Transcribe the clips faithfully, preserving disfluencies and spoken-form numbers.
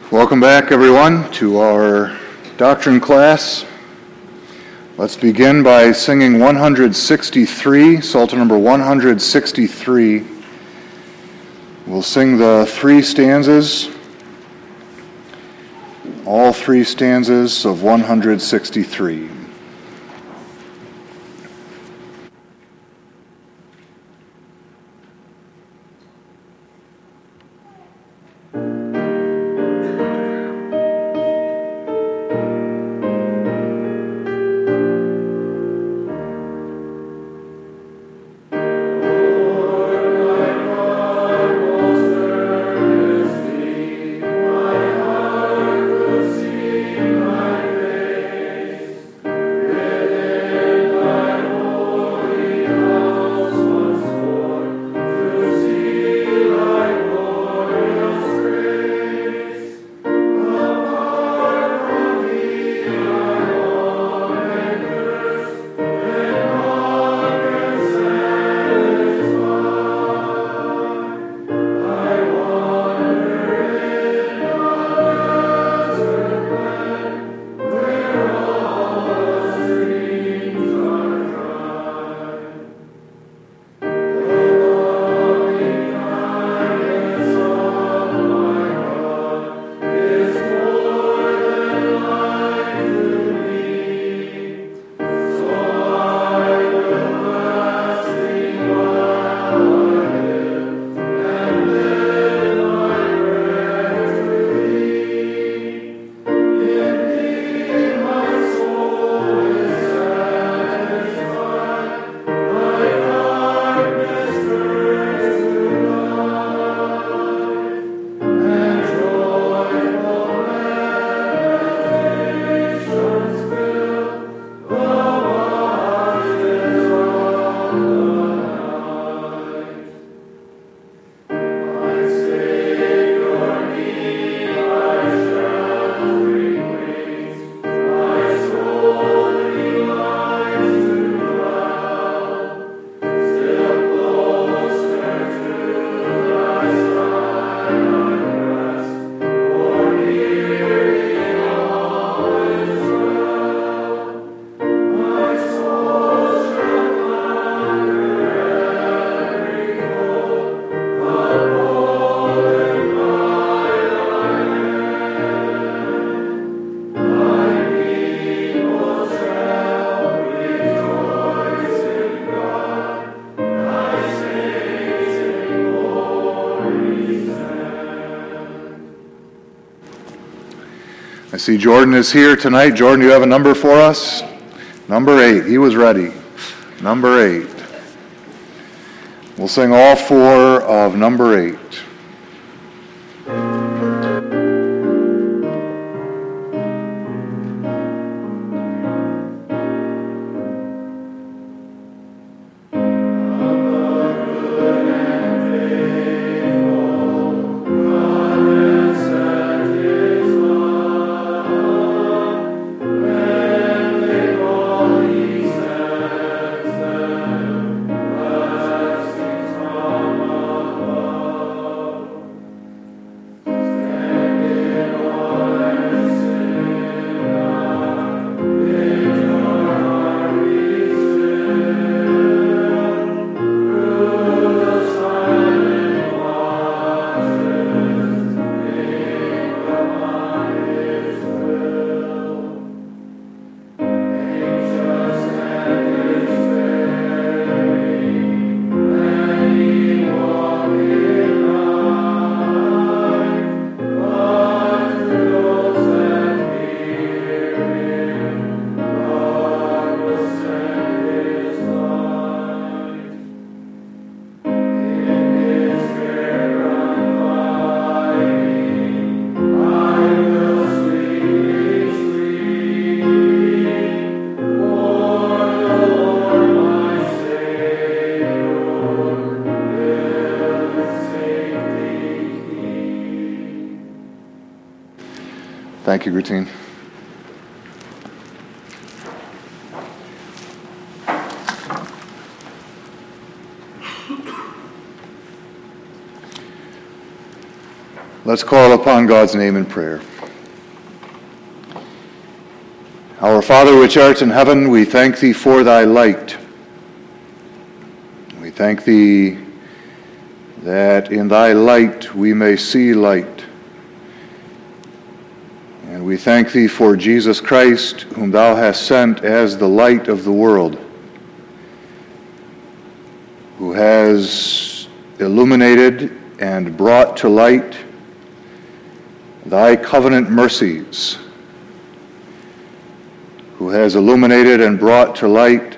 Welcome back, everyone, to our doctrine class. Let's begin by singing one hundred sixty-three, Psalter number one hundred sixty-three. We'll sing the three stanzas, all three stanzas of one hundred sixty-three. I see Jordan is here tonight. Jordan, you have a number for us? Number eight. He was ready. Number eight. We'll sing all four of number eight. Thank you, Routine. Let's call upon God's name in prayer. Our Father which art in heaven, we thank thee for thy light. We thank thee that in thy light we may see light. And we thank thee for Jesus Christ, whom thou hast sent as the light of the world, who has illuminated and brought to light thy covenant mercies, who has illuminated and brought to light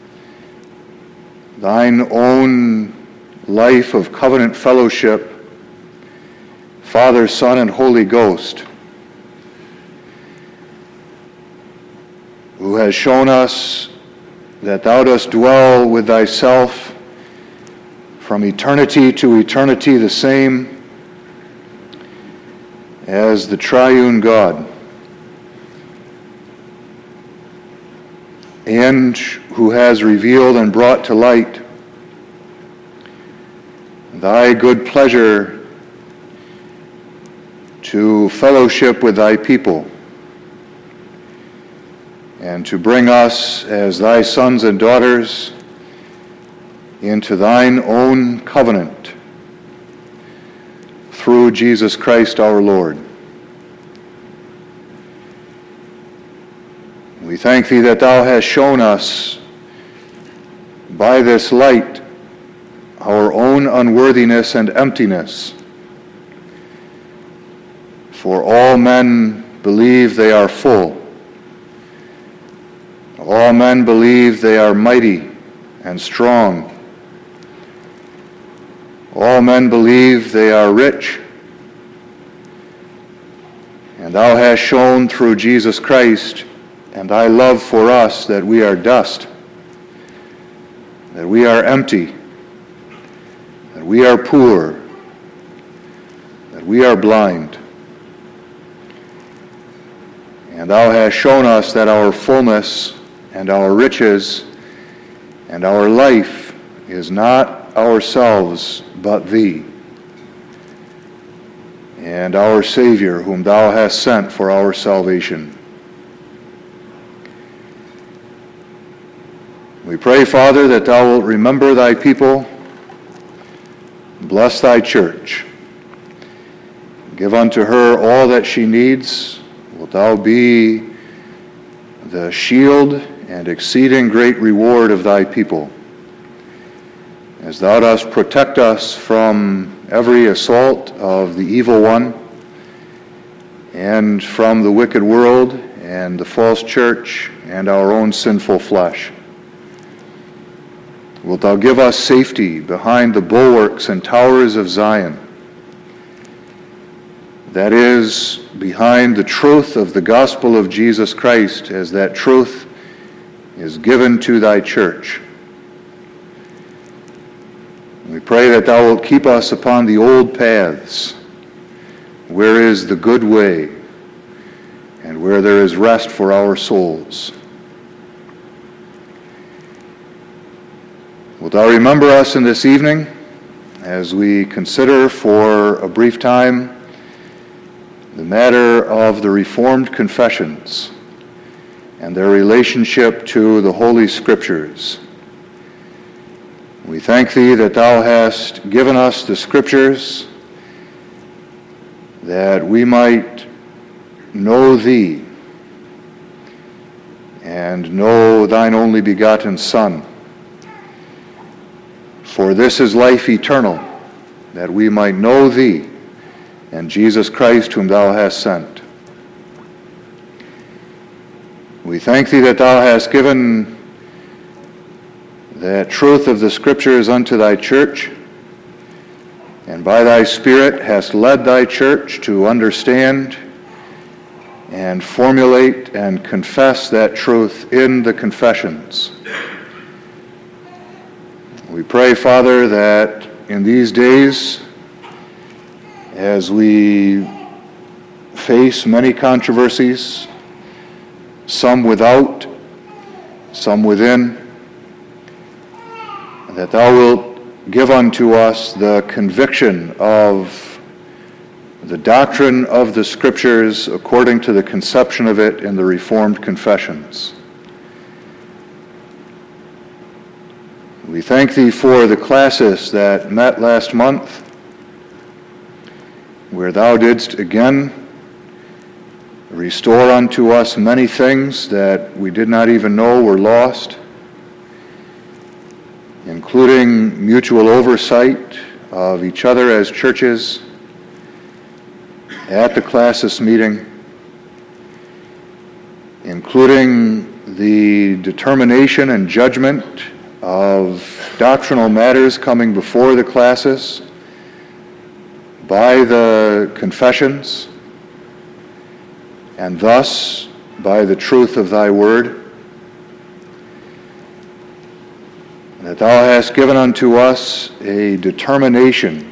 thine own life of covenant fellowship, Father, Son, and Holy Ghost, who has shown us that thou dost dwell with thyself from eternity to eternity, the same as the triune God, and who has revealed and brought to light thy good pleasure to fellowship with thy people, and to bring us as thy sons and daughters into thine own covenant through Jesus Christ our Lord. We thank thee that thou hast shown us by this light our own unworthiness and emptiness. For all men believe they are full. All men believe they are mighty and strong. All men believe they are rich. And thou hast shown through Jesus Christ and thy love for us that we are dust, that we are empty, that we are poor, that we are blind. And thou hast shown us that our fullness and our riches and our life is not ourselves but thee, and our Savior whom thou hast sent for our salvation. We pray, Father, that thou wilt remember thy people, bless thy church, give unto her all that she needs. Wilt thou be the shield and exceeding great reward of thy people, as thou dost protect us from every assault of the evil one, and from the wicked world and the false church and our own sinful flesh. Wilt thou give us safety behind the bulwarks and towers of Zion, that is, behind the truth of the gospel of Jesus Christ, as that truth is given to thy church. We pray that thou wilt keep us upon the old paths, where is the good way, and where there is rest for our souls. Wilt thou remember us in this evening as we consider for a brief time the matter of the Reformed confessions and their relationship to the Holy Scriptures. We thank thee that thou hast given us the Scriptures that we might know thee and know thine only begotten Son. For this is life eternal, that we might know thee and Jesus Christ whom thou hast sent. We thank thee that thou hast given the truth of the Scriptures unto thy church, and by thy Spirit hast led thy church to understand and formulate and confess that truth in the confessions. We pray, Father, that in these days, as we face many controversies, some without, some within, that thou wilt give unto us the conviction of the doctrine of the Scriptures according to the conception of it in the Reformed Confessions. We thank Thee for the classes that met last month, where Thou didst again restore unto us many things that we did not even know were lost, including mutual oversight of each other as churches at the classis meeting, including the determination and judgment of doctrinal matters coming before the classis by the confessions, and thus by the truth of Thy word, that Thou hast given unto us a determination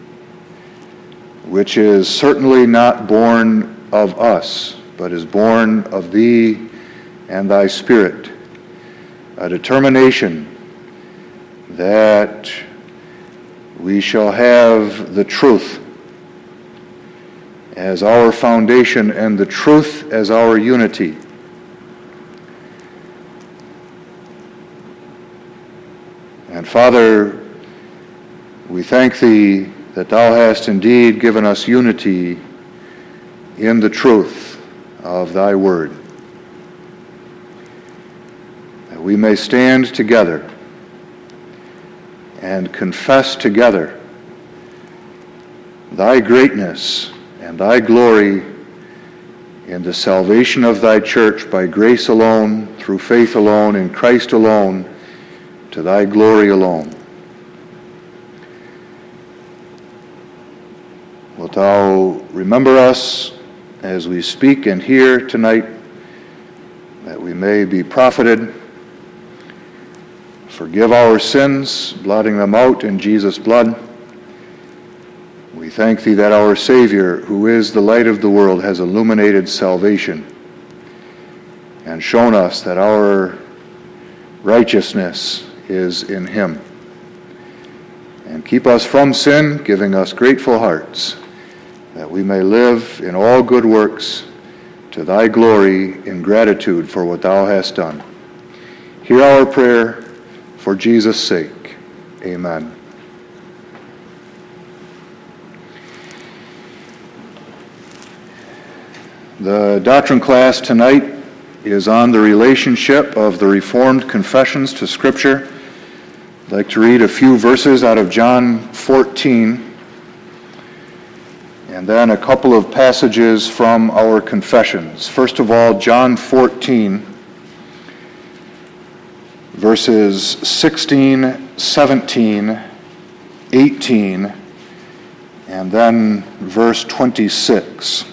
which is certainly not born of us, but is born of Thee and Thy Spirit, a determination that we shall have the truth as our foundation and the truth as our unity. And Father, we thank Thee that Thou hast indeed given us unity in the truth of Thy word, that we may stand together and confess together Thy greatness and Thy glory in the salvation of Thy church by grace alone, through faith alone, in Christ alone, to Thy glory alone. Wilt Thou remember us as we speak and hear tonight, that we may be profited. Forgive our sins, blotting them out in Jesus' blood. We thank Thee that our Savior, who is the light of the world, has illuminated salvation and shown us that our righteousness is in Him. And keep us from sin, giving us grateful hearts, that we may live in all good works to Thy glory in gratitude for what Thou hast done. Hear our prayer for Jesus' sake. Amen. The doctrine class tonight is on the relationship of the Reformed confessions to Scripture. I'd like to read a few verses out of John fourteen, and then a couple of passages from our confessions. First of all, John fourteen, verses sixteen, seventeen, eighteen, and then verse twenty-six.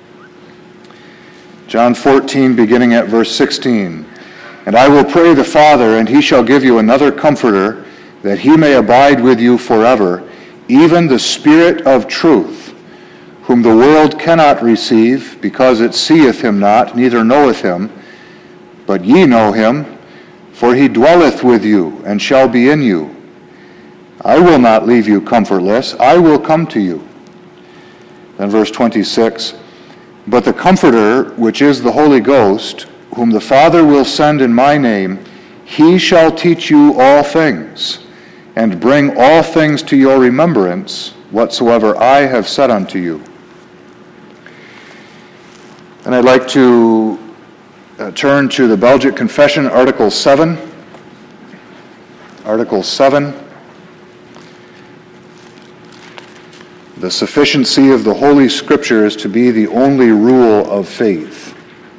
John fourteen, beginning at verse sixteen. And I will pray the Father, and He shall give you another Comforter, that He may abide with you forever, even the Spirit of truth, whom the world cannot receive, because it seeth Him not, neither knoweth Him. But ye know Him, for He dwelleth with you, and shall be in you. I will not leave you comfortless, I will come to you. Then verse twenty-six. But the Comforter, which is the Holy Ghost, whom the Father will send in my name, He shall teach you all things, and bring all things to your remembrance, whatsoever I have said unto you. And I'd like to uh, turn to the Belgic Confession, Article seven. Article seven. The sufficiency of the Holy Scriptures to be the only rule of faith.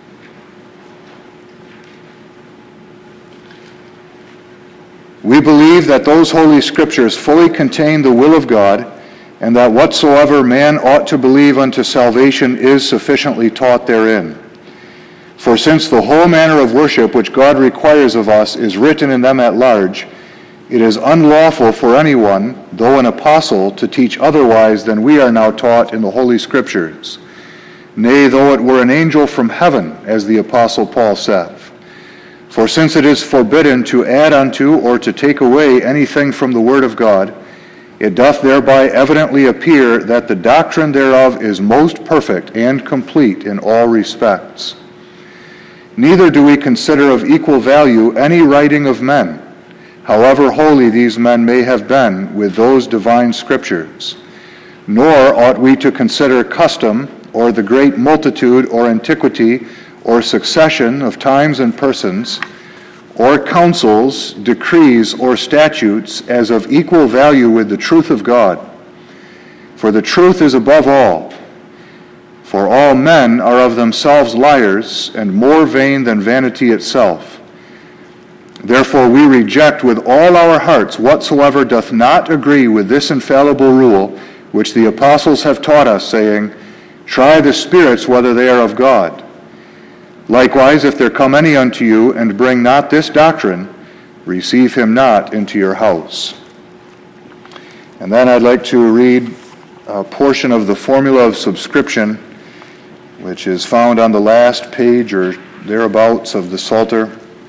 We believe that those Holy Scriptures fully contain the will of God, and that whatsoever man ought to believe unto salvation is sufficiently taught therein. For since the whole manner of worship which God requires of us is written in them at large, it is unlawful for anyone, though an apostle, to teach otherwise than we are now taught in the Holy Scriptures. Nay, though it were an angel from heaven, as the apostle Paul saith. For since it is forbidden to add unto or to take away anything from the word of God, it doth thereby evidently appear that the doctrine thereof is most perfect and complete in all respects. Neither do we consider of equal value any writing of men, however holy these men may have been, with those divine scriptures. Nor ought we to consider custom, or the great multitude or antiquity or succession of times and persons, or counsels, decrees, or statutes as of equal value with the truth of God. For the truth is above all. For all men are of themselves liars, and more vain than vanity itself. Therefore we reject with all our hearts whatsoever doth not agree with this infallible rule, which the apostles have taught us, saying, Try the spirits whether they are of God. Likewise, if there come any unto you, and bring not this doctrine, receive him not into your house. And then I'd like to read a portion of the formula of subscription, which is found on the last page or thereabouts of the Psalter.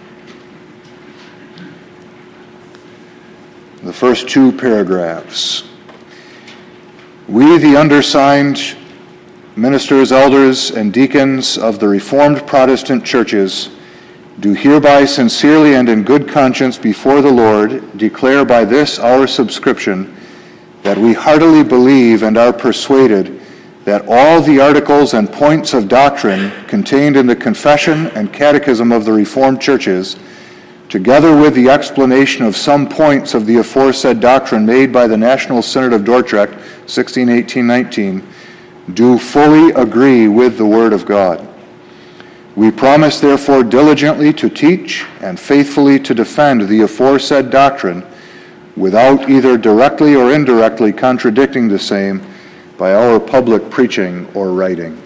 The first two paragraphs. We, the undersigned ministers, elders, and deacons of the Reformed Protestant churches, do hereby sincerely and in good conscience before the Lord declare by this our subscription that we heartily believe and are persuaded that all the articles and points of doctrine contained in the Confession and Catechism of the Reformed churches, together with the explanation of some points of the aforesaid doctrine made by the National Synod of Dordrecht, sixteen eighteen nineteen, do fully agree with the Word of God. We promise, therefore, diligently to teach and faithfully to defend the aforesaid doctrine without either directly or indirectly contradicting the same by our public preaching or writing.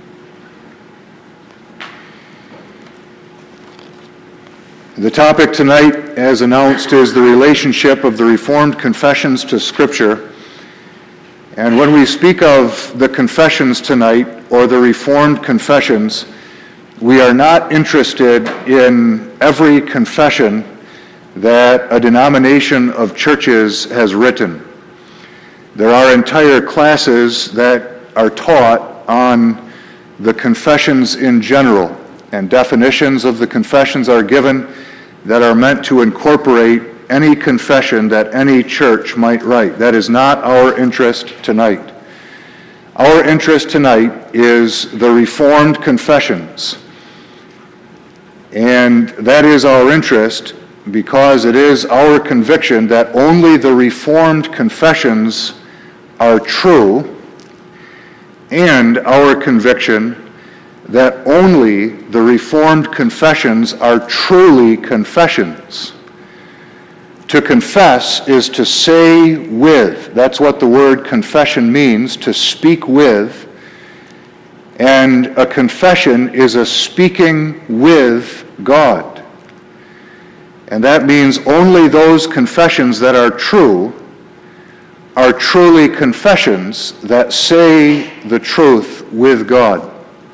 The topic tonight, as announced, is the relationship of the Reformed confessions to Scripture. And when we speak of the confessions tonight, or the Reformed confessions, we are not interested in every confession that a denomination of churches has written. There are entire classes that are taught on the confessions in general, and definitions of the confessions are given that are meant to incorporate any confession that any church might write. That is not our interest tonight. Our interest tonight is the Reformed confessions. And that is our interest because it is our conviction that only the Reformed confessions are true, and our conviction that only the Reformed confessions are truly confessions. To confess is to say with. That's what the word confession means, to speak with. And a confession is a speaking with God. And that means only those confessions that are true are truly confessions that say the truth with God.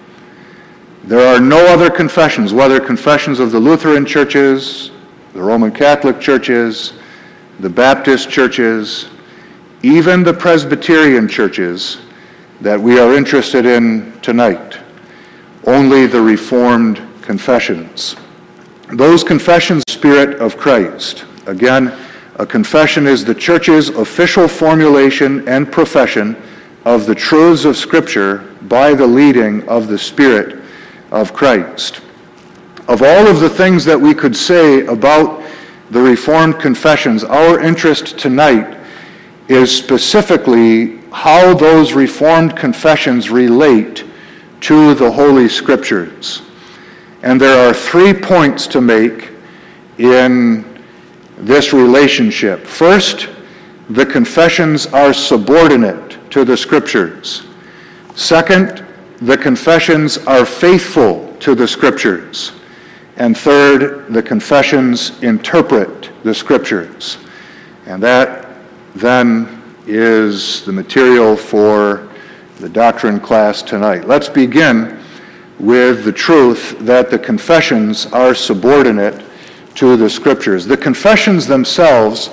There are no other confessions, whether confessions of the Lutheran churches, the Roman Catholic churches, the Baptist churches, even the Presbyterian churches, that we are interested in tonight. Only the Reformed confessions. Those confessions, Spirit of Christ. Again, a confession is the church's official formulation and profession of the truths of Scripture by the leading of the Spirit of Christ. Of all of the things that we could say about the Reformed confessions, our interest tonight is specifically how those Reformed confessions relate to the Holy Scriptures. And there are three points to make in this relationship. First, the confessions are subordinate to the Scriptures. Second, the confessions are faithful to the Scriptures. And third, the confessions interpret the Scriptures. And that then is the material for the doctrine class tonight. Let's begin with the truth that the confessions are subordinate to the Scriptures. The confessions themselves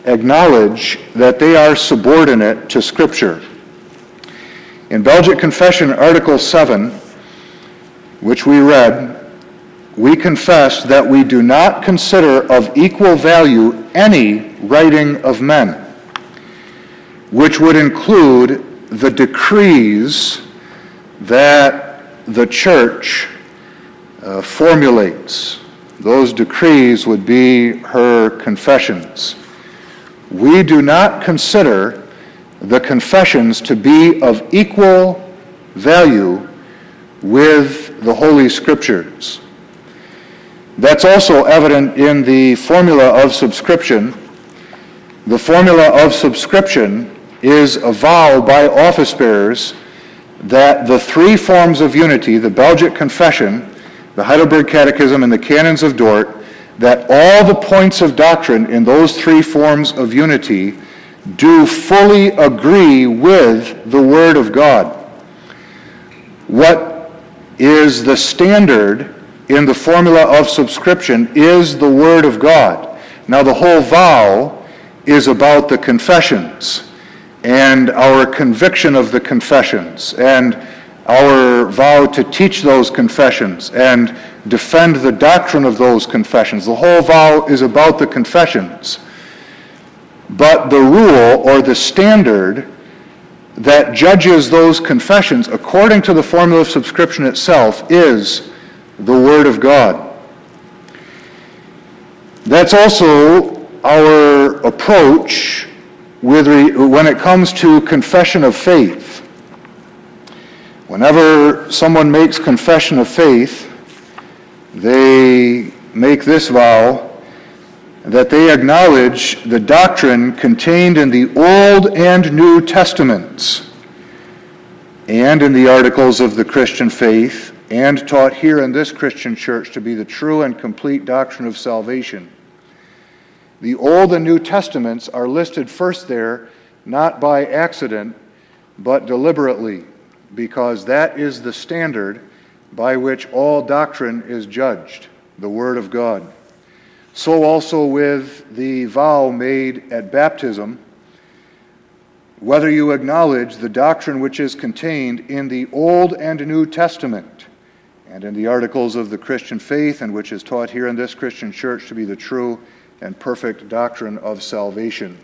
acknowledge that they are subordinate to Scripture. In Belgic Confession, Article seven, which we read, we confess that we do not consider of equal value any writing of men, which would include the decrees that the church uh, formulates. Those decrees would be her confessions. We do not consider the confessions to be of equal value with the Holy Scriptures. That's also evident in the formula of subscription. The formula of subscription is a vow by office bearers that the three forms of unity, the Belgic Confession, the Heidelberg Catechism, and the Canons of Dort, that all the points of doctrine in those three forms of unity do fully agree with the Word of God. What is the standard in the formula of subscription is the Word of God. Now, the whole vow is about the confessions and our conviction of the confessions and our vow to teach those confessions and defend the doctrine of those confessions. The whole vow is about the confessions. But the rule or the standard that judges those confessions according to the formula of subscription itself is the Word of God. That's also our approach with re- when it comes to confession of faith. Whenever someone makes confession of faith, they make this vow that they acknowledge the doctrine contained in the Old and New Testaments and in the articles of the Christian faith and taught here in this Christian church to be the true and complete doctrine of salvation. The Old and New Testaments are listed first there, not by accident, but deliberately, because that is the standard by which all doctrine is judged, the Word of God. So also with the vow made at baptism, whether you acknowledge the doctrine which is contained in the Old and New Testament and in the articles of the Christian faith and which is taught here in this Christian church to be the true and perfect doctrine of salvation.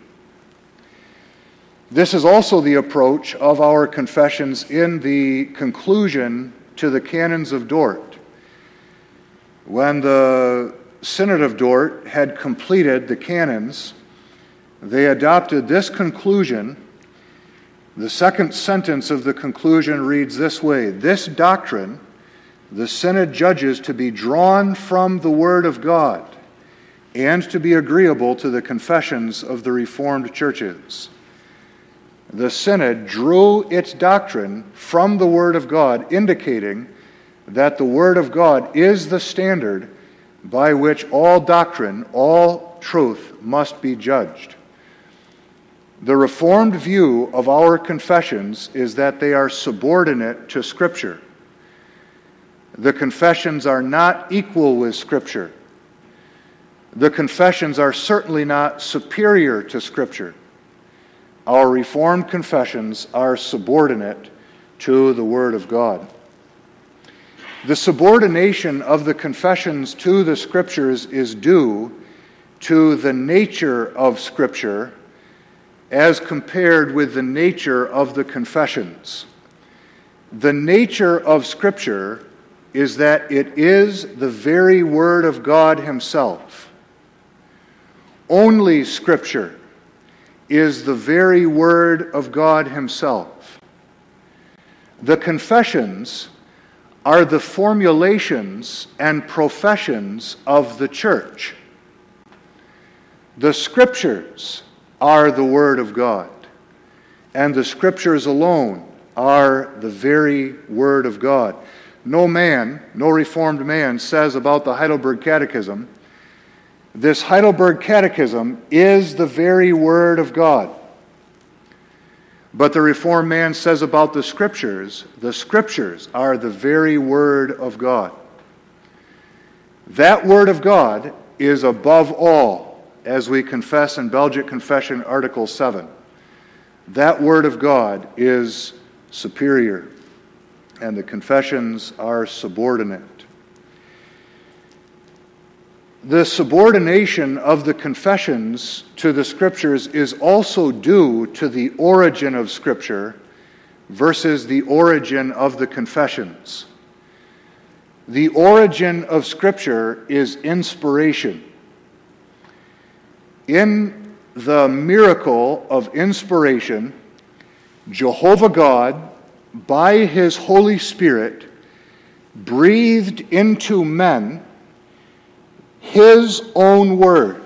This is also the approach of our confessions in the conclusion to the Canons of Dort. When the Synod of Dort had completed the canons, they adopted this conclusion. The second sentence of the conclusion reads this way: "This doctrine the Synod judges to be drawn from the Word of God and to be agreeable to the confessions of the Reformed churches." The Synod drew its doctrine from the Word of God, indicating that the Word of God is the standard by which all doctrine, all truth must be judged. The Reformed view of our confessions is that they are subordinate to Scripture. The confessions are not equal with Scripture. The confessions are certainly not superior to Scripture. Our Reformed confessions are subordinate to the Word of God. The subordination of the confessions to the Scriptures is due to the nature of Scripture as compared with the nature of the confessions. The nature of Scripture is that it is the very Word of God Himself. Only Scripture is the very Word of God Himself. The confessions are the formulations and professions of the church. The Scriptures are the Word of God, and the Scriptures alone are the very Word of God. No man, no Reformed man, says about the Heidelberg Catechism, this Heidelberg Catechism is the very Word of God. But the Reformed man says about the Scriptures, the Scriptures are the very Word of God. That Word of God is above all as we confess in Belgic Confession Article seven. That Word of God is superior, and the confessions are subordinate. The subordination of the confessions to the Scriptures is also due to the origin of Scripture versus the origin of the confessions. The origin of Scripture is inspiration. In the miracle of inspiration, Jehovah God, by His Holy Spirit, breathed into men His own word.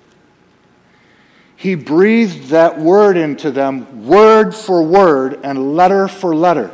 He breathed that word into them, word for word and letter for letter,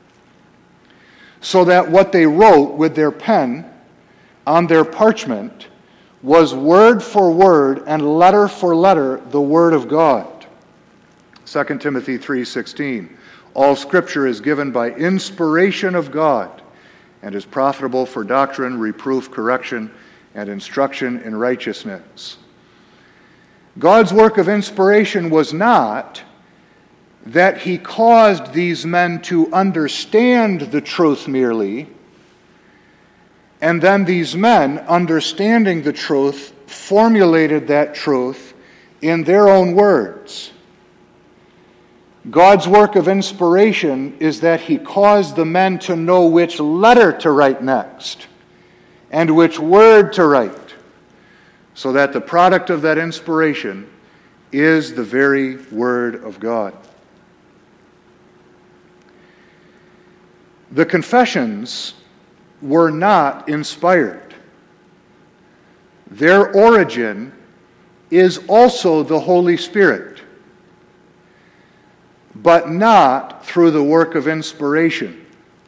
so that what they wrote with their pen on their parchment was word for word and letter for letter the Word of God. Second Timothy three sixteen, all Scripture is given by inspiration of God and is profitable for doctrine, reproof, correction, and instruction in righteousness. God's work of inspiration was not that He caused these men to understand the truth merely, and then these men, understanding the truth, formulated that truth in their own words. God's work of inspiration is that He caused the men to know which letter to write next and which word to write, so that the product of that inspiration is the very Word of God. The confessions were not inspired. Their origin is also the Holy Spirit, but not through the work of inspiration.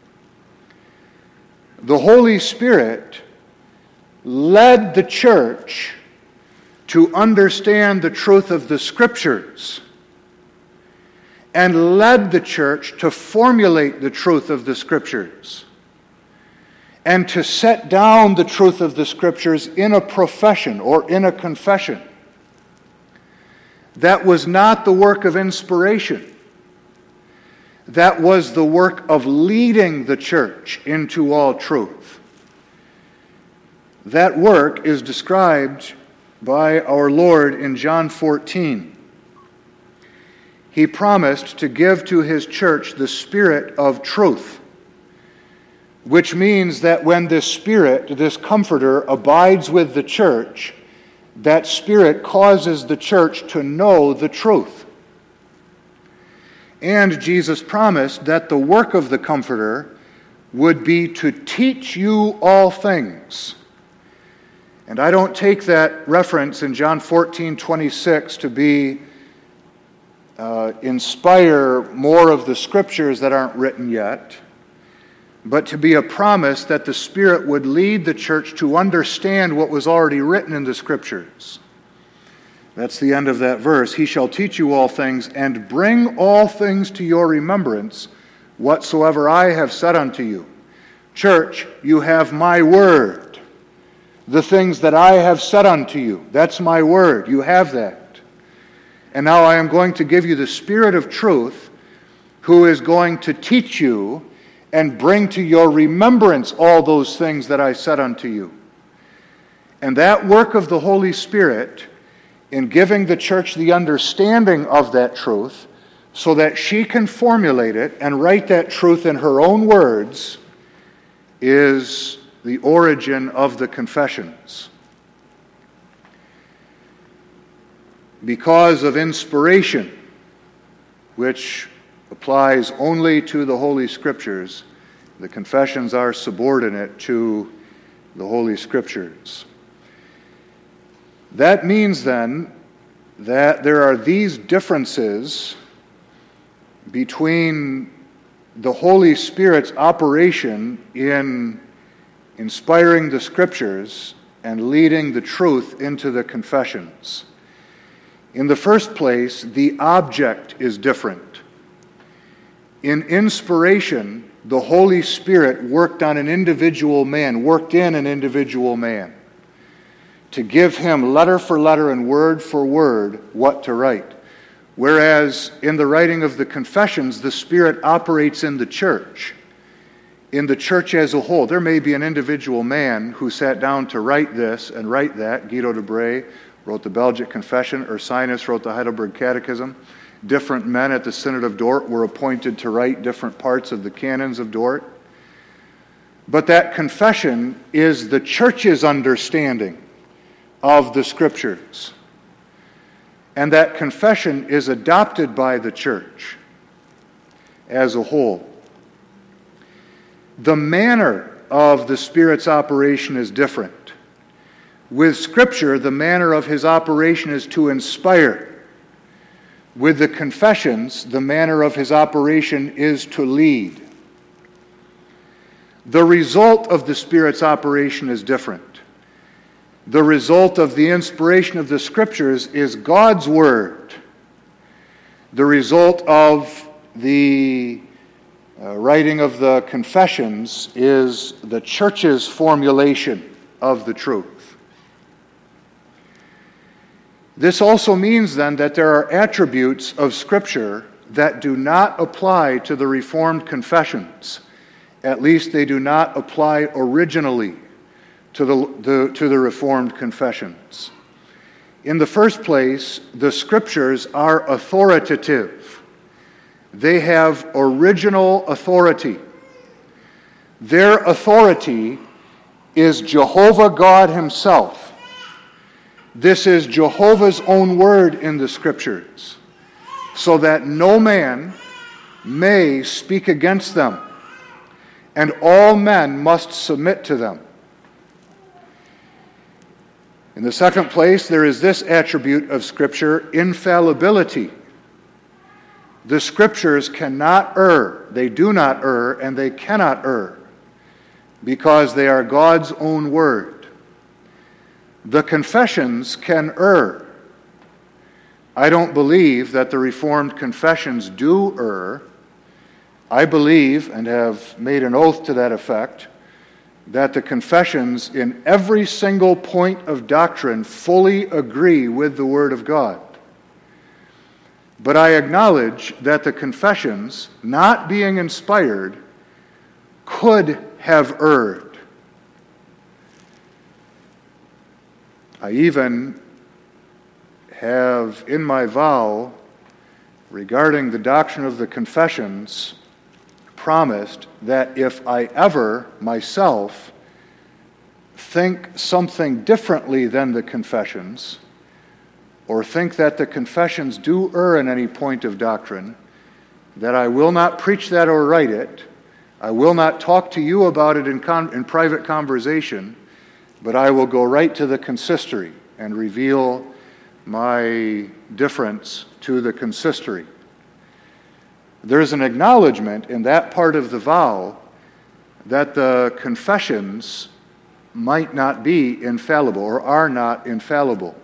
The Holy Spirit led the church to understand the truth of the Scriptures and led the church to formulate the truth of the Scriptures and to set down the truth of the Scriptures in a profession or in a confession. That was not the work of inspiration. That was the work of leading the church into all truth. That work is described by our Lord in John fourteen. He promised to give to His church the Spirit of truth, which means that when this Spirit, this Comforter, abides with the church, that Spirit causes the church to know the truth. And Jesus promised that the work of the Comforter would be to teach you all things. And I don't take that reference in John fourteen twenty-six to be uh, inspire more of the Scriptures that aren't written yet, but to be a promise that the Spirit would lead the church to understand what was already written in the Scriptures. That's the end of that verse. He shall teach you all things, and bring all things to your remembrance, whatsoever I have said unto you. Church, you have my word. The things that I have said unto you, that's my word. You have that. And now I am going to give you the Spirit of truth, who is going to teach you and bring to your remembrance all those things that I said unto you. And that work of the Holy Spirit in giving the church the understanding of that truth so that she can formulate it and write that truth in her own words is the origin of the confessions. Because of inspiration, which applies only to the Holy Scriptures, the confessions are subordinate to the Holy Scriptures. That means then that there are these differences between the Holy Spirit's operation in inspiring the Scriptures and leading the truth into the confessions. In the first place, the object is different. In inspiration, the Holy Spirit worked on an individual man, worked in an individual man, to give him letter for letter and word for word what to write. Whereas in the writing of the confessions, the Spirit operates in the church, in the church as a whole. There may be an individual man who sat down to write this and write that. Guido de Bray wrote the Belgic Confession. Ursinus wrote the Heidelberg Catechism. Different men at the Synod of Dort were appointed to write different parts of the canons of Dort. But that confession is the church's understanding of the Scriptures. And that confession is adopted by the church as a whole. The manner of the Spirit's operation is different. With Scripture, the manner of his operation is to inspire. With the confessions, the manner of his operation is to lead. The result of the Spirit's operation is different. The result of the inspiration of the Scriptures is God's Word. The result of the uh, writing of the confessions is the church's formulation of the truth. This also means then that there are attributes of Scripture that do not apply to the Reformed confessions. At least they do not apply originally to the, the, to the Reformed confessions. In the first place, the Scriptures are authoritative. They have original authority. Their authority is Jehovah God himself. This is Jehovah's own word in the Scriptures, so that no man may speak against them, and all men must submit to them. In the second place, there is this attribute of Scripture, infallibility. The Scriptures cannot err. They do not err, and they cannot err, because they are God's own word. The confessions can err. I don't believe that the Reformed confessions do err. I believe, and have made an oath to that effect, that the confessions in every single point of doctrine fully agree with the Word of God. But I acknowledge that the confessions, not being inspired, could have erred. I even have in my vow regarding the doctrine of the confessions promised that if I ever myself think something differently than the confessions, or think that the confessions do err in any point of doctrine, that I will not preach that or write it. I will not talk to you about it in, con- in private conversation, but I will go right to the consistory and reveal my difference to the consistory. There's an acknowledgement in that part of the vow that the confessions might not be infallible or are not infallible.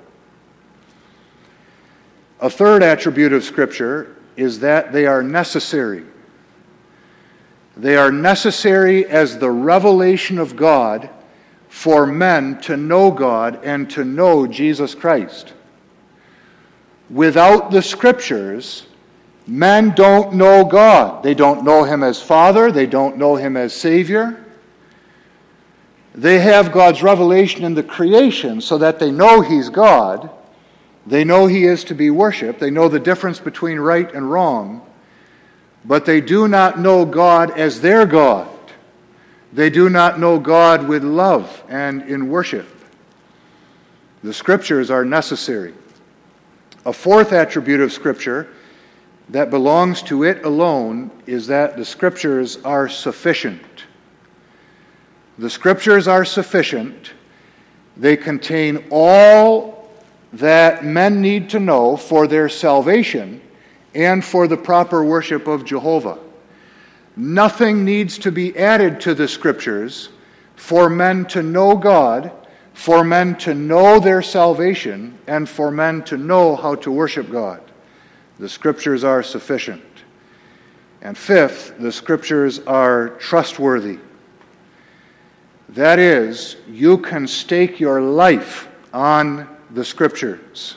A third attribute of Scripture is that they are necessary. They are necessary as the revelation of God for men to know God and to know Jesus Christ. Without the Scriptures, men don't know God. They don't know Him as Father. They don't know Him as Savior. They have God's revelation in the creation so that they know He's God. They know He is to be worshipped. They know the difference between right and wrong. But they do not know God as their God. They do not know God with love and in worship. The Scriptures are necessary. A fourth attribute of Scripture that belongs to it alone is that the Scriptures are sufficient. The Scriptures are sufficient. They contain all that men need to know for their salvation and for the proper worship of Jehovah. Nothing needs to be added to the Scriptures for men to know God, for men to know their salvation, and for men to know how to worship God. The Scriptures are sufficient. And fifth, the Scriptures are trustworthy. That is, you can stake your life on the Scriptures.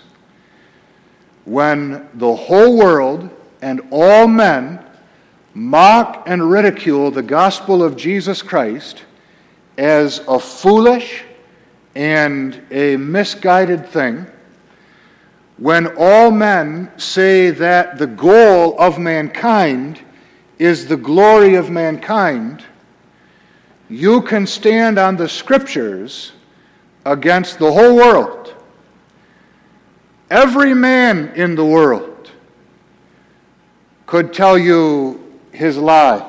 When the whole world and all men mock and ridicule the gospel of Jesus Christ as a foolish and a misguided thing, when all men say that the goal of mankind is the glory of mankind, you can stand on the Scriptures against the whole world. Every man in the world could tell you his lie.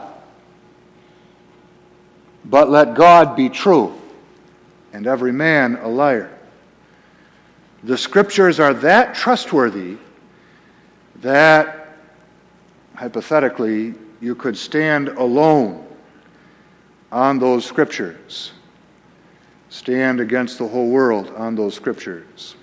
But let God be true, and every man a liar. The Scriptures are that trustworthy that, hypothetically, you could stand alone on those Scriptures. Stand against the whole world on those Scriptures.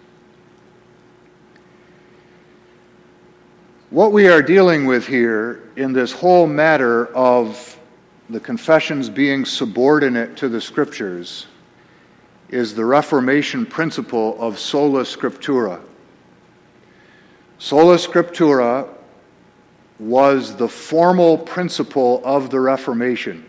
What we are dealing with here in this whole matter of the confessions being subordinate to the Scriptures is the Reformation principle of sola scriptura. Sola scriptura was the formal principle of the Reformation.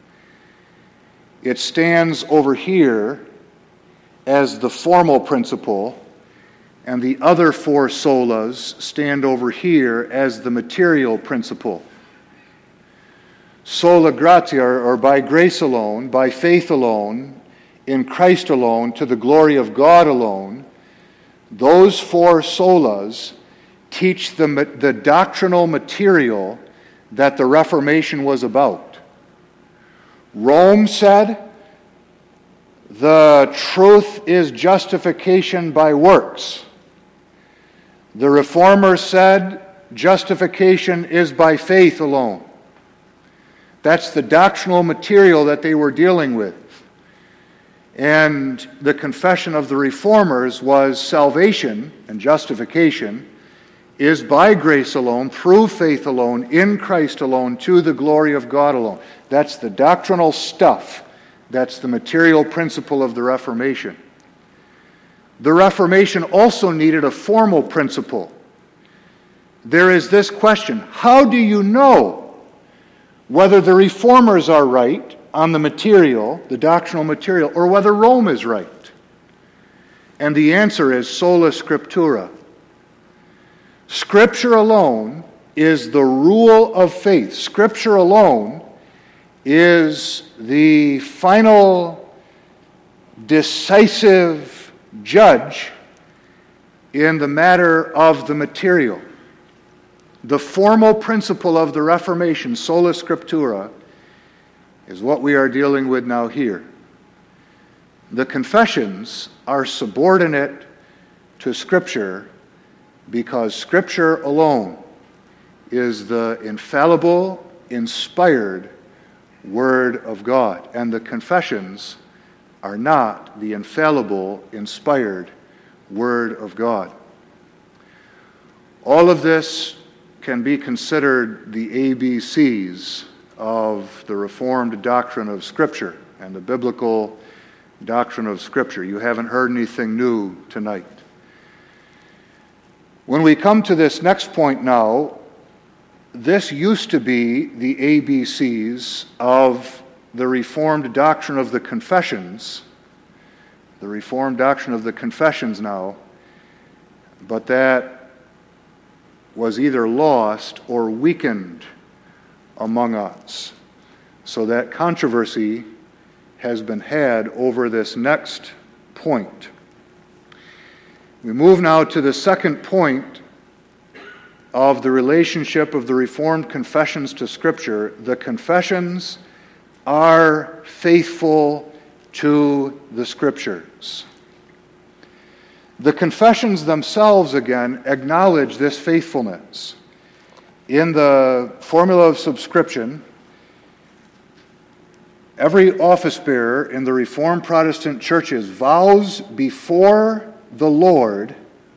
It stands over here as the formal principle, and the other four solas stand over here as the material principle. Sola gratia, or by grace alone, by faith alone, in Christ alone, to the glory of God alone, those four solas teach the, the doctrinal material that the Reformation was about. Rome said, the truth is justification by works. The Reformers said, justification is by faith alone. That's the doctrinal material that they were dealing with. And the confession of the Reformers was salvation and justification is by grace alone, through faith alone, in Christ alone, to the glory of God alone. That's the doctrinal stuff. That's the material principle of the Reformation. The Reformation also needed a formal principle. There is this question: how do you know whether the Reformers are right on the material, the doctrinal material, or whether Rome is right? And the answer is sola scriptura. Scripture alone is the rule of faith. Scripture alone is the final, decisive judge in the matter of the material. The formal principle of the Reformation, sola scriptura, is what we are dealing with now here. The confessions are subordinate to Scripture because Scripture alone is the infallible, inspired Word of God, and the confessions are not the infallible, inspired Word of God. All of this can be considered the A B Cs of the Reformed doctrine of Scripture and the biblical doctrine of Scripture. You haven't heard anything new tonight. When we come to this next point now, this used to be the A B Cs of the Reformed doctrine of the Confessions, the Reformed doctrine of the Confessions now, but that was either lost or weakened among us. So that controversy has been had over this next point. We move now to the second point of the relationship of the Reformed confessions to Scripture. The confessions are faithful to the Scriptures. The confessions themselves, again, acknowledge this faithfulness. In the formula of subscription, every office bearer in the Reformed Protestant churches vows before the Lord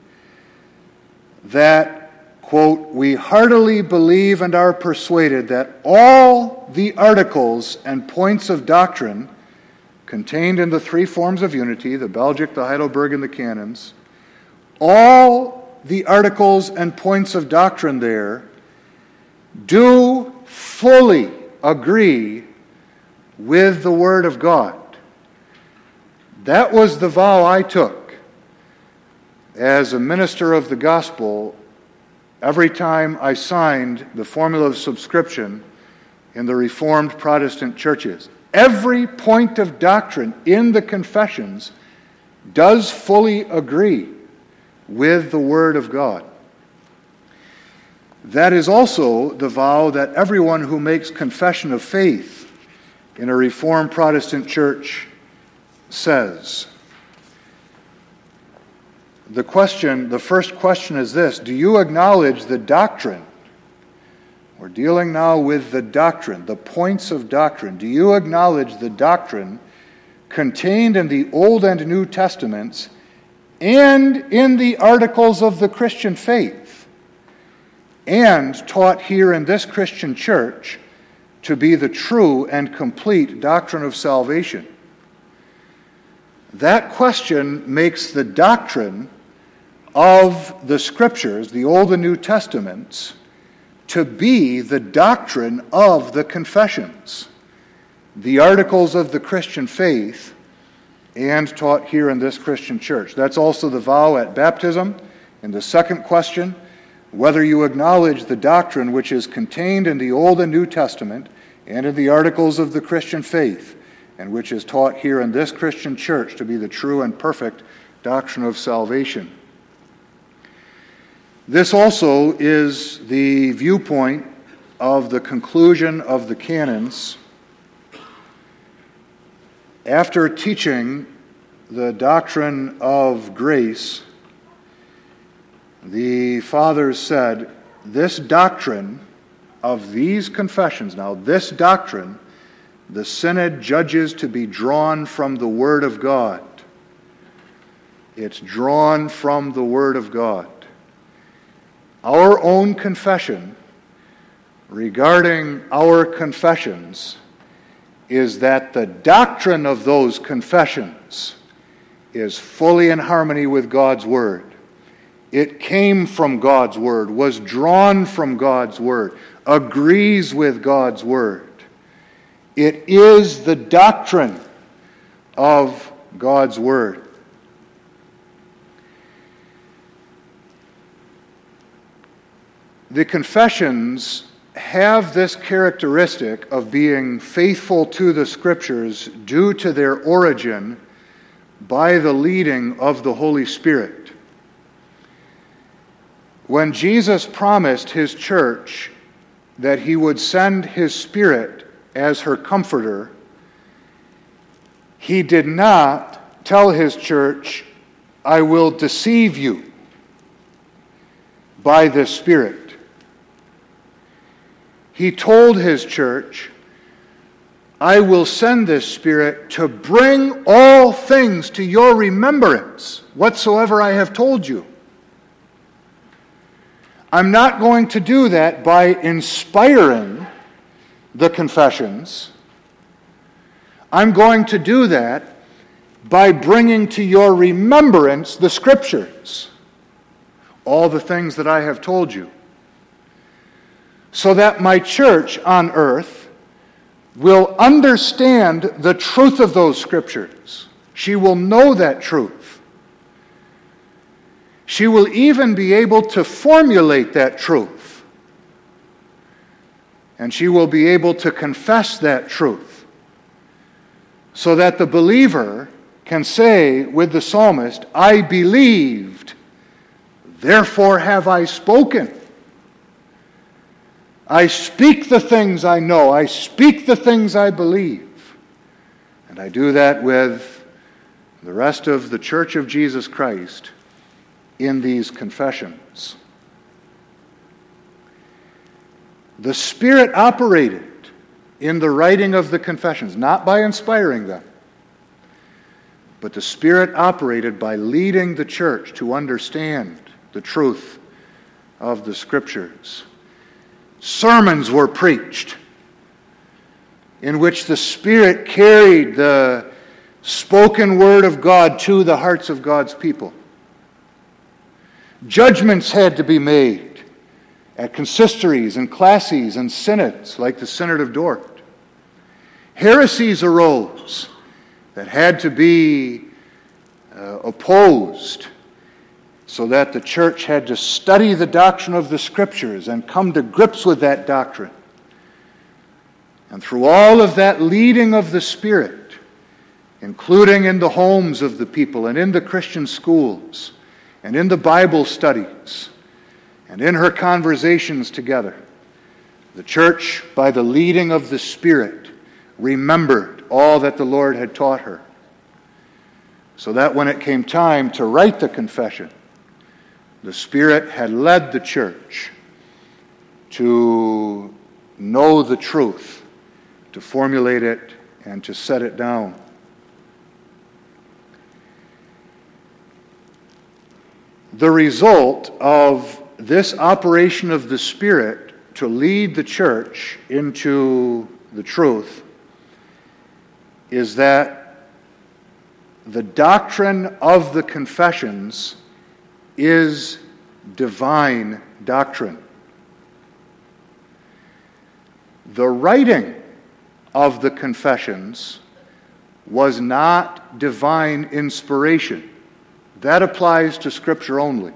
that, quote, we heartily believe and are persuaded that all the articles and points of doctrine contained in the three forms of unity, the Belgic, the Heidelberg, and the canons, all the articles and points of doctrine there do fully agree with the Word of God. That was the vow I took as a minister of the gospel every time I signed the formula of subscription in the Reformed Protestant churches. Every point of doctrine in the confessions does fully agree with the Word of God. That is also the vow that everyone who makes confession of faith in a Reformed Protestant church says. The question, the first question is this: do you acknowledge the doctrine? We're dealing now with the doctrine, the points of doctrine. Do you acknowledge the doctrine contained in the Old and New Testaments and in the articles of the Christian faith, and taught here in this Christian church to be the true and complete doctrine of salvation? That question makes the doctrine of the Scriptures, the Old and New Testaments, to be the doctrine of the confessions, the articles of the Christian faith, and taught here in this Christian church. That's also the vow at baptism. In the second question, whether you acknowledge the doctrine which is contained in the Old and New Testament and in the articles of the Christian faith, and which is taught here in this Christian church to be the true and perfect doctrine of salvation. This also is the viewpoint of the conclusion of the canons. After teaching the doctrine of grace, the fathers said, this doctrine of these confessions, now this doctrine, the Synod judges to be drawn from the Word of God. It's drawn from the Word of God. Our own confession regarding our confessions is that the doctrine of those confessions is fully in harmony with God's Word. It came from God's Word, was drawn from God's Word, agrees with God's Word. It is the doctrine of God's Word. The confessions have this characteristic of being faithful to the Scriptures due to their origin by the leading of the Holy Spirit. When Jesus promised His church that He would send His Spirit as her comforter, He did not tell His church, I will deceive you by this Spirit. He told His church, I will send this Spirit to bring all things to your remembrance, whatsoever I have told you. I'm not going to do that by inspiring the confessions. I'm going to do that by bringing to your remembrance the Scriptures, all the things that I have told you, so that my church on earth will understand the truth of those Scriptures. She will know that truth. She will even be able to formulate that truth. And she will be able to confess that truth, so that the believer can say with the psalmist, I believed, therefore have I spoken. I speak the things I know. I speak the things I believe. And I do that with the rest of the Church of Jesus Christ in these confessions. The Spirit operated in the writing of the confessions, not by inspiring them, but the Spirit operated by leading the church to understand the truth of the Scriptures. Sermons were preached in which the Spirit carried the spoken word of God to the hearts of God's people. Judgments had to be made at consistories and classes and synods like the Synod of Dort. Heresies arose that had to be uh, opposed, so that the church had to study the doctrine of the Scriptures and come to grips with that doctrine. And through all of that leading of the Spirit, including in the homes of the people and in the Christian schools and in the Bible studies and in her conversations together, the church, by the leading of the Spirit, remembered all that the Lord had taught her, so that when it came time to write the confession, the Spirit had led the church to know the truth, to formulate it, and to set it down. The result of this operation of the Spirit to lead the church into the truth is that the doctrine of the confessions is divine doctrine. The writing of the confessions was not divine inspiration. That applies to Scripture only.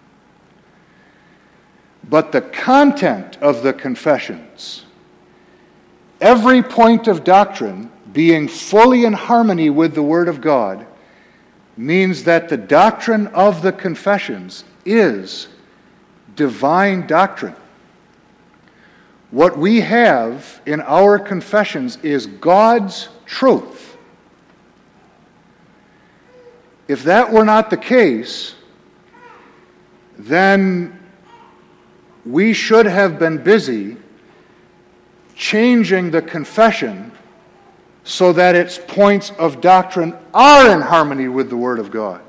But the content of the confessions, every point of doctrine being fully in harmony with the Word of God, means that the doctrine of the confessions is divine doctrine. What we have in our confessions is God's truth. If that were not the case, then we should have been busy changing the confession so that its points of doctrine are in harmony with the Word of God.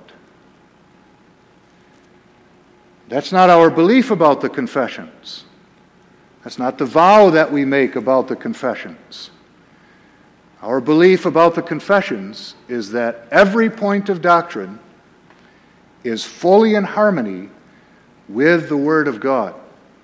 That's not our belief about the confessions. That's not the vow that we make about the confessions. Our belief about the confessions is that every point of doctrine is fully in harmony with the Word of God.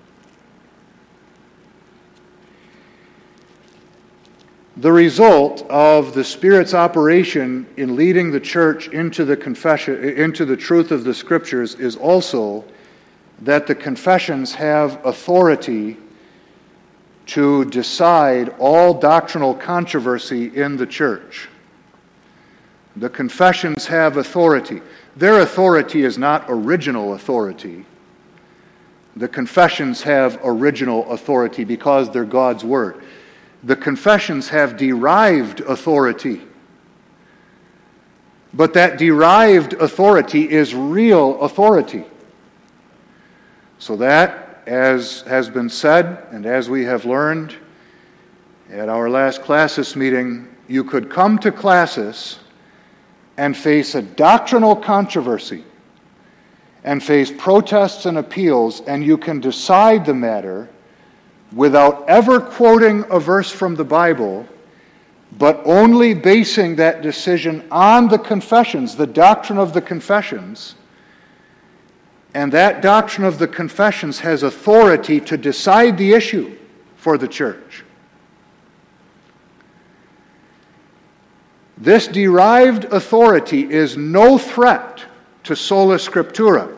The result of the Spirit's operation in leading the church into the confession, into the truth of the Scriptures, is also that the confessions have authority to decide all doctrinal controversy in the church. The confessions have authority. Their authority is not original authority. The confessions have original authority because they're God's Word. The confessions have derived authority. But that derived authority is real authority. So that, as has been said, and as we have learned at our last classis meeting, you could come to classis and face a doctrinal controversy and face protests and appeals, and you can decide the matter without ever quoting a verse from the Bible, but only basing that decision on the confessions, the doctrine of the confessions. And that doctrine of the confessions has authority to decide the issue for the church. This derived authority is no threat to sola scriptura.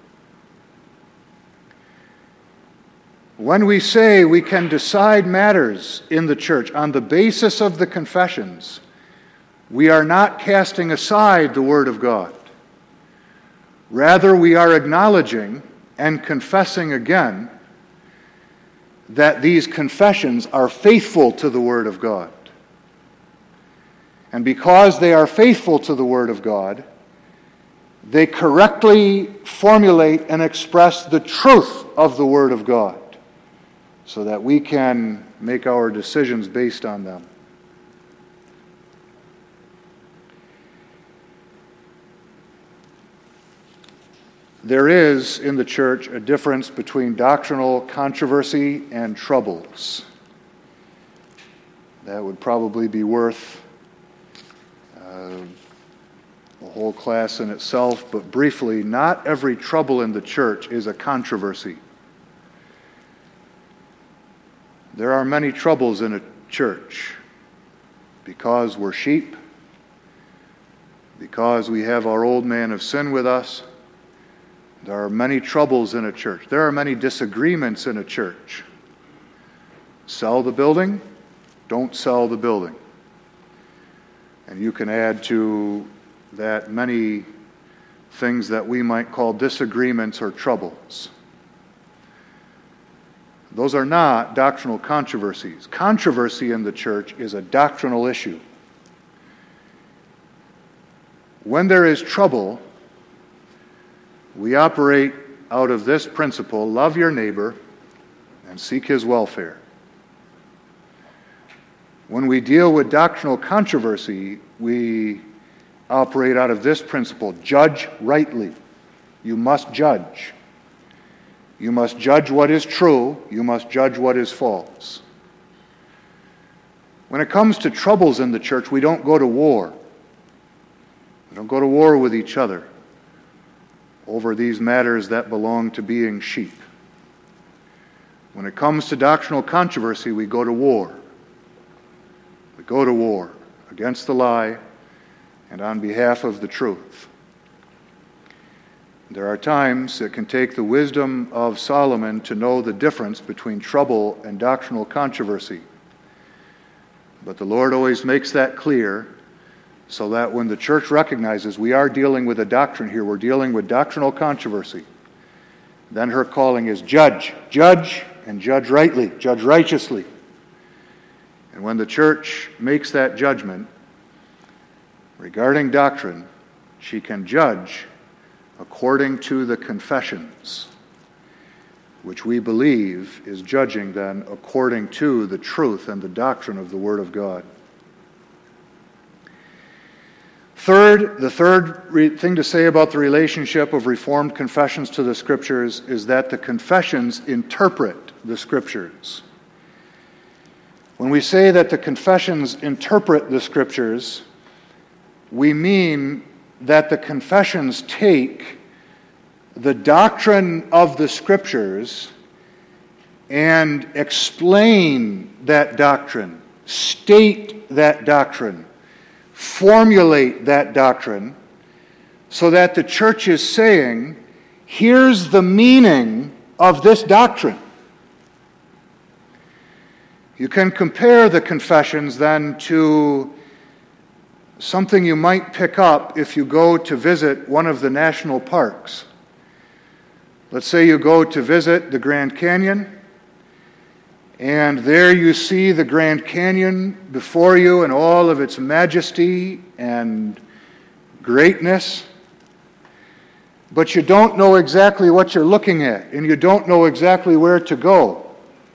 When we say we can decide matters in the church on the basis of the confessions, we are not casting aside the Word of God. Rather, we are acknowledging and confessing again that these confessions are faithful to the Word of God. And because they are faithful to the Word of God, they correctly formulate and express the truth of the Word of God, so that we can make our decisions based on them. There is in the church a difference between doctrinal controversy and troubles. That would probably be worth uh, uh, a whole class in itself, but briefly, not every trouble in the church is a controversy. There are many troubles in a church because we're sheep, because we have our old man of sin with us. There are many troubles in a church. There are many disagreements in a church. Sell the building, don't sell the building. And you can add to that many things that we might call disagreements or troubles. Those are not doctrinal controversies. Controversy in the church is a doctrinal issue. When there is trouble, we operate out of this principle: love your neighbor and seek his welfare. When we deal with doctrinal controversy, we operate out of this principle: judge rightly. You must judge. You must judge what is true. You must judge what is false. When it comes to troubles in the church, we don't go to war. We don't go to war with each other over these matters that belong to being sheep. When it comes to doctrinal controversy, we go to war. We go to war against the lie and on behalf of the truth. There are times it can take the wisdom of Solomon to know the difference between trouble and doctrinal controversy. But the Lord always makes that clear so that when the church recognizes we are dealing with a doctrine here, we're dealing with doctrinal controversy, then her calling is judge, judge, and judge rightly, judge righteously. And when the church makes that judgment regarding doctrine, she can judge according to the confessions, which we believe is judging then according to the truth and the doctrine of the Word of God. Third, the third re- thing to say about the relationship of Reformed confessions to the Scriptures is that the confessions interpret the Scriptures. When we say that the confessions interpret the Scriptures, we mean that the confessions take the doctrine of the Scriptures and explain that doctrine, state that doctrine, formulate that doctrine, so that the church is saying, here's the meaning of this doctrine. You can compare the confessions then to something you might pick up if you go to visit one of the national parks. Let's say you go to visit the Grand Canyon, and there you see the Grand Canyon before you in all of its majesty and greatness, but you don't know exactly what you're looking at, and you don't know exactly where to go.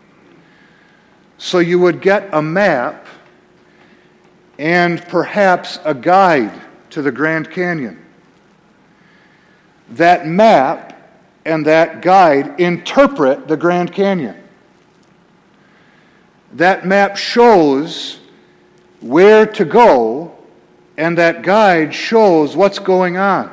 So you would get a map and perhaps a guide to the Grand Canyon. That map and that guide interpret the Grand Canyon. That map shows where to go, and that guide shows what's going on.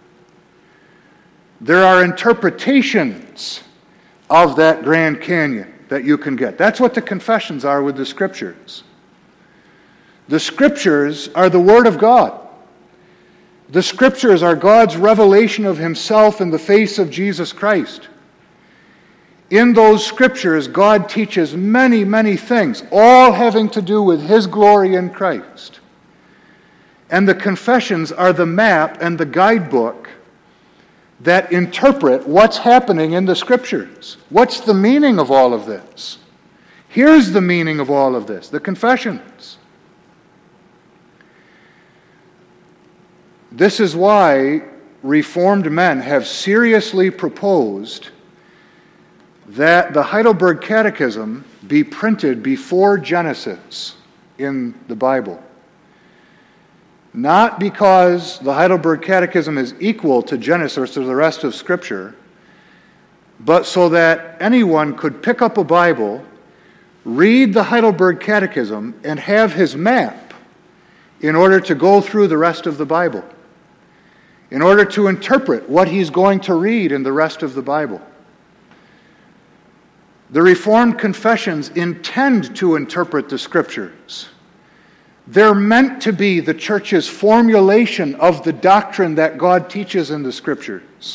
There are interpretations of that Grand Canyon that you can get. That's what the confessions are with the Scriptures. The Scriptures are the Word of God. The Scriptures are God's revelation of Himself in the face of Jesus Christ. In those Scriptures, God teaches many, many things, all having to do with His glory in Christ. And the confessions are the map and the guidebook that interpret what's happening in the Scriptures. What's the meaning of all of this? Here's the meaning of all of this, the confessions. This is why Reformed men have seriously proposed that the Heidelberg Catechism be printed before Genesis in the Bible. Not because the Heidelberg Catechism is equal to Genesis or the rest of Scripture, but so that anyone could pick up a Bible, read the Heidelberg Catechism, and have his map in order to go through the rest of the Bible, in order to interpret what he's going to read in the rest of the Bible. The Reformed confessions intend to interpret the Scriptures. They're meant to be the church's formulation of the doctrine that God teaches in the Scriptures.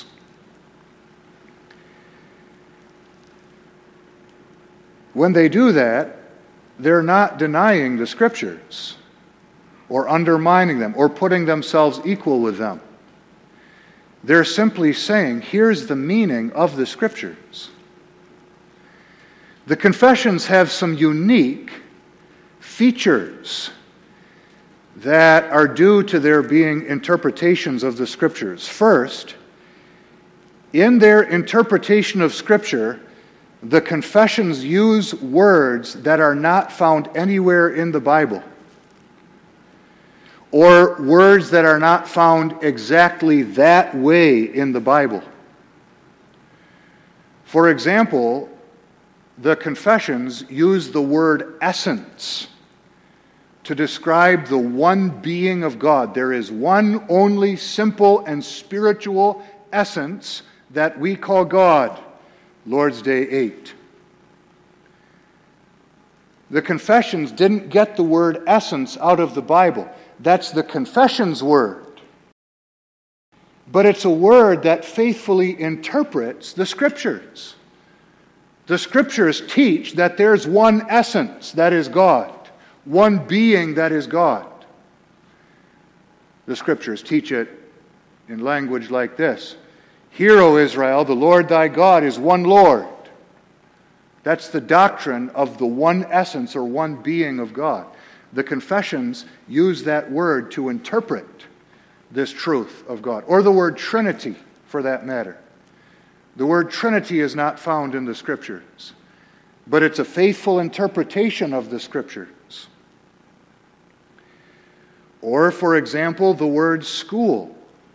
When they do that, they're not denying the Scriptures or undermining them or putting themselves equal with them. They're simply saying, here's the meaning of the Scriptures. The confessions have some unique features that are due to their being interpretations of the Scriptures. First, in their interpretation of Scripture, the confessions use words that are not found anywhere in the Bible, or words that are not found exactly that way in the Bible. For example, the confessions use the word essence to describe the one being of God. There is one only simple and spiritual essence that we call God. Lord's Day eight. The confessions didn't get the word essence out of the Bible. That's the confession's word. But it's a word that faithfully interprets the Scriptures. The Scriptures teach that there's one essence, that is God. One being, that is God. The Scriptures teach it in language like this. Hear, O Israel, the Lord thy God is one Lord. That's the doctrine of the one essence or one being of God. The confessions use that word to interpret this truth of God. Or the word Trinity, for that matter. The word Trinity is not found in the Scriptures, but it's a faithful interpretation of the Scriptures. Or, for example, the word school,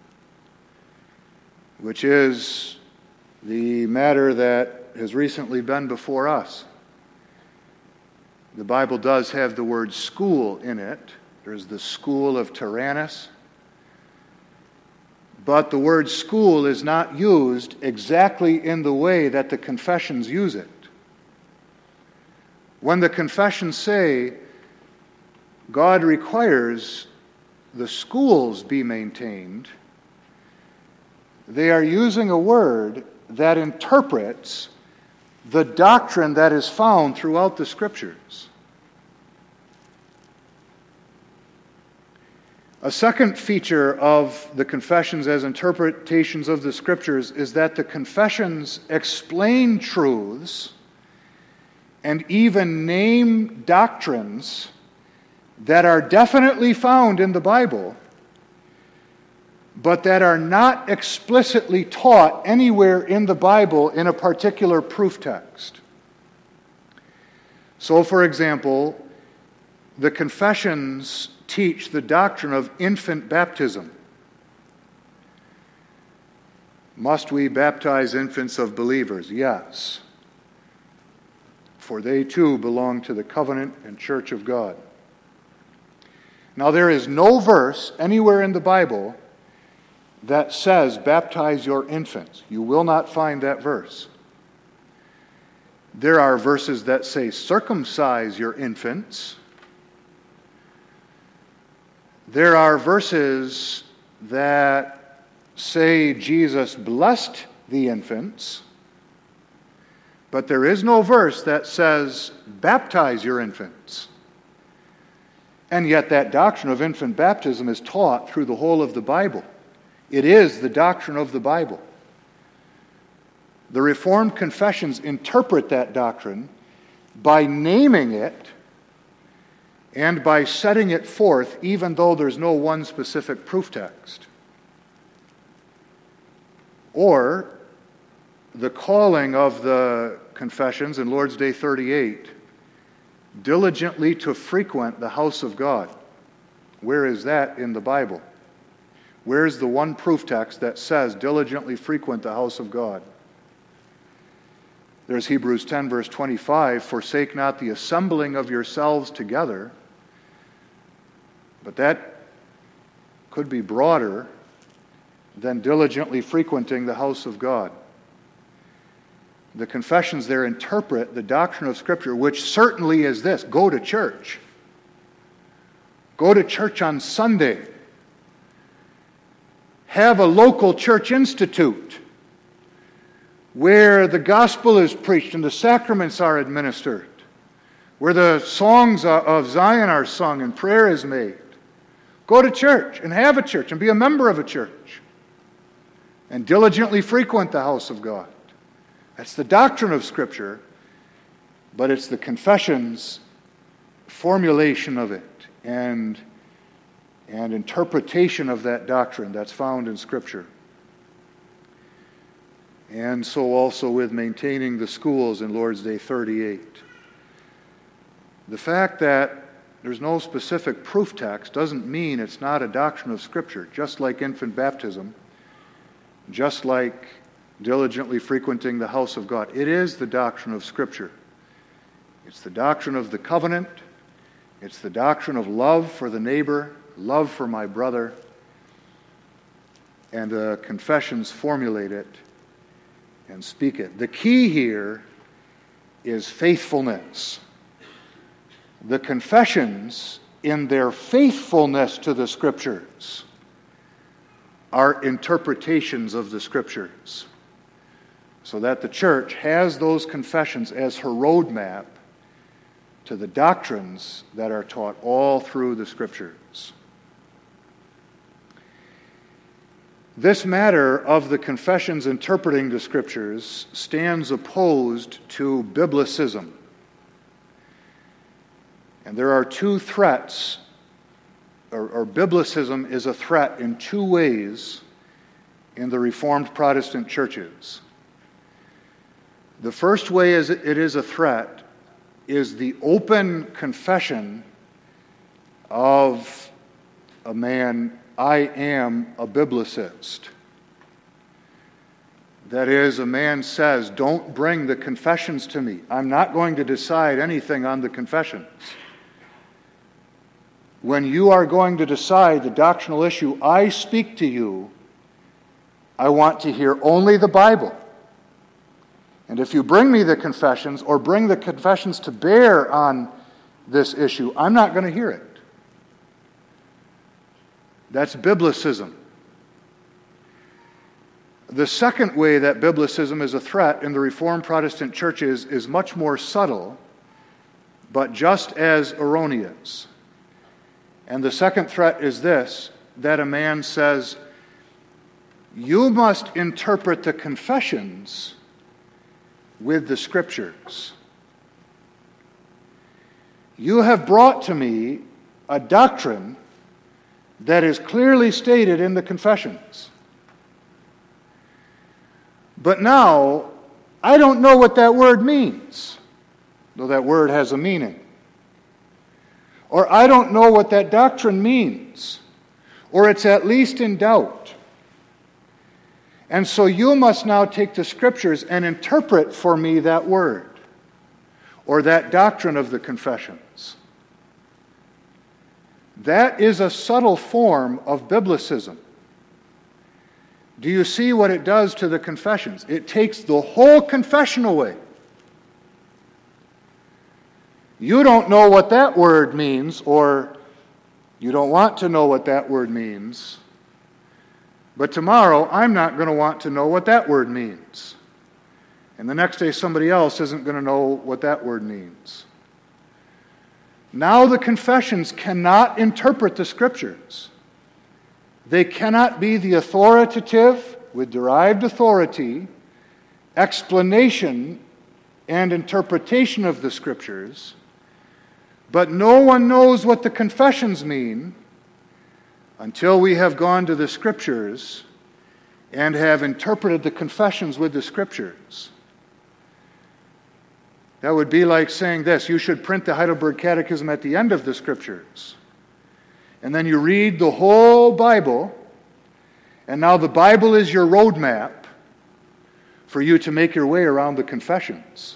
which is the matter that has recently been before us. The Bible does have the word school in it. There's the school of Tyrannus. But the word school is not used exactly in the way that the confessions use it. When the confessions say God requires the schools be maintained, they are using a word that interprets the doctrine that is found throughout the Scriptures. A second feature of the confessions as interpretations of the Scriptures is that the confessions explain truths and even name doctrines that are definitely found in the Bible, but that are not explicitly taught anywhere in the Bible in a particular proof text. So, for example, the confessions teach the doctrine of infant baptism. Must we baptize infants of believers? Yes. For they too belong to the covenant and church of God. Now, there is no verse anywhere in the Bible that says, baptize your infants. You will not find that verse. There are verses that say, circumcise your infants. There are verses that say Jesus blessed the infants, but there is no verse that says, baptize your infants. And yet that doctrine of infant baptism is taught through the whole of the Bible. It is the doctrine of the Bible. The Reformed confessions interpret that doctrine by naming it and by setting it forth, even though there's no one specific proof text. Or the calling of the confessions in Lord's Day thirty-eight, diligently to frequent the house of God. Where is that in the Bible? Where's the one proof text that says, diligently frequent the house of God? There's Hebrews ten, verse twenty-five, forsake not the assembling of yourselves together, But that could be broader than diligently frequenting the house of God. The confessions there interpret the doctrine of Scripture, which certainly is this: go to church. Go to church on Sunday. Have a local church institute where the gospel is preached and the sacraments are administered, where the songs of Zion are sung and prayer is made. Go to church and have a church and be a member of a church and diligently frequent the house of God. That's the doctrine of Scripture, but it's the confession's formulation of it and, and interpretation of that doctrine that's found in Scripture. And so also with maintaining the schools in Lord's Day thirty-eight. The fact that there's no specific proof text doesn't mean it's not a doctrine of Scripture, just like infant baptism, just like diligently frequenting the house of God. It is the doctrine of Scripture. It's the doctrine of the covenant. It's the doctrine of love for the neighbor, love for my brother. And the confessions formulate it and speak it. The key here is faithfulness. The confessions, in their faithfulness to the Scriptures, are interpretations of the Scriptures, so that the church has those confessions as her roadmap to the doctrines that are taught all through the Scriptures. This matter of the confessions interpreting the Scriptures stands opposed to Biblicism. And there are two threats, or, or Biblicism is a threat in two ways in the Reformed Protestant churches. The first way is it is a threat is the open confession of a man, I am a biblicist. That is, a man says, don't bring the confessions to me. I'm not going to decide anything on the confessions. When you are going to decide the doctrinal issue, I speak to you, I want to hear only the Bible. And if you bring me the confessions or bring the confessions to bear on this issue, I'm not going to hear it. That's Biblicism. The second way that Biblicism is a threat in the Reformed Protestant churches is much more subtle, but just as erroneous. And the second threat is this, that a man says, you must interpret the confessions with the Scriptures. You have brought to me a doctrine that is clearly stated in the confessions. But now, I don't know what that word means, though that word has a meaning. Or I don't know what that doctrine means, or it's at least in doubt. And so you must now take the Scriptures and interpret for me that word, or that doctrine of the confessions. That is a subtle form of Biblicism. Do you see what it does to the confessions? It takes the whole confession away. You don't know what that word means, or you don't want to know what that word means. But tomorrow, I'm not going to want to know what that word means. And the next day, somebody else isn't going to know what that word means. Now the confessions cannot interpret the Scriptures. They cannot be the authoritative, with derived authority, explanation and interpretation of the Scriptures. But no one knows what the confessions mean until we have gone to the Scriptures and have interpreted the confessions with the Scriptures. That would be like saying this, you should print the Heidelberg Catechism at the end of the Scriptures. And then you read the whole Bible, and now the Bible is your roadmap for you to make your way around the confessions.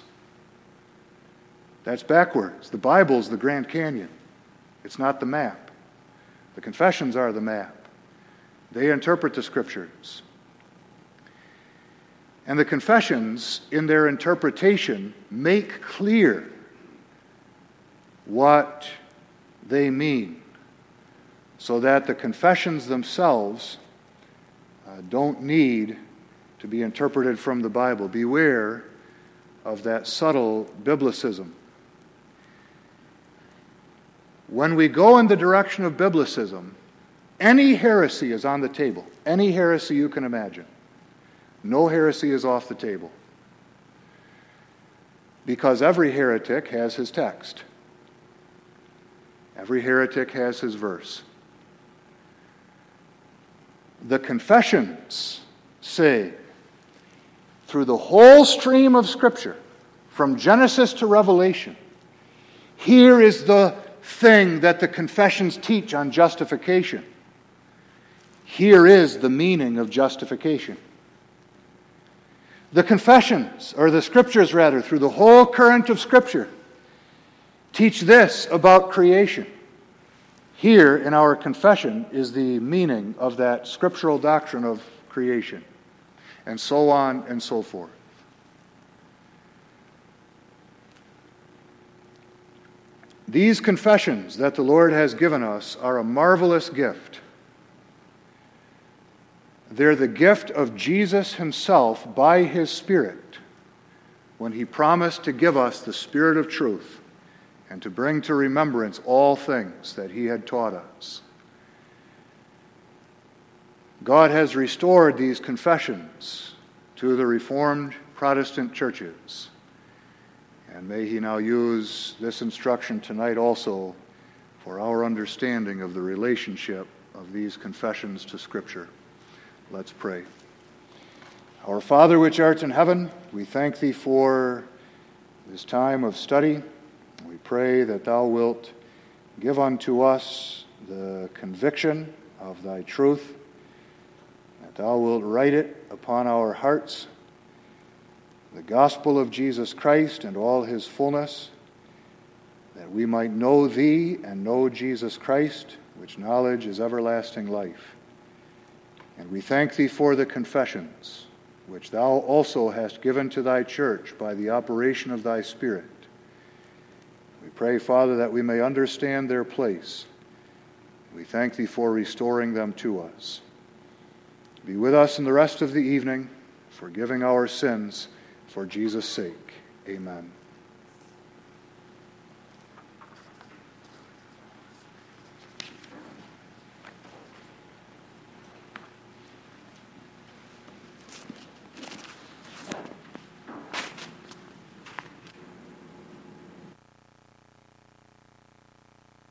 That's backwards. The Bible is the Grand Canyon. It's not the map. The confessions are the map. They interpret the Scriptures. And the confessions, in their interpretation, make clear what they mean, so that the confessions themselves uh, don't need to be interpreted from the Bible. Beware of that subtle biblicism. When we go in the direction of biblicism, any heresy is on the table. Any heresy you can imagine. No heresy is off the table. Because every heretic has his text. Every heretic has his verse. The confessions say, through the whole stream of Scripture, from Genesis to Revelation, here is the thing that the confessions teach on justification. Here is the meaning of justification. The confessions, or the Scriptures rather, through the whole current of Scripture, teach this about creation. Here in our confession is the meaning of that scriptural doctrine of creation, and so on and so forth. These confessions that the Lord has given us are a marvelous gift. They're the gift of Jesus himself by his Spirit, when he promised to give us the Spirit of truth and to bring to remembrance all things that he had taught us. God has restored these confessions to the Reformed Protestant churches. And may he now use this instruction tonight also for our understanding of the relationship of these confessions to Scripture. Let's pray. Our Father which art in heaven, we thank thee for this time of study. We pray that thou wilt give unto us the conviction of thy truth, that thou wilt write it upon our hearts, the gospel of Jesus Christ and all his fullness, that we might know thee and know Jesus Christ, which knowledge is everlasting life. And we thank thee for the confessions, which thou also hast given to thy church by the operation of thy Spirit. We pray, Father, that we may understand their place. We thank thee for restoring them to us. Be with us in the rest of the evening, forgiving our sins for Jesus' sake. Amen.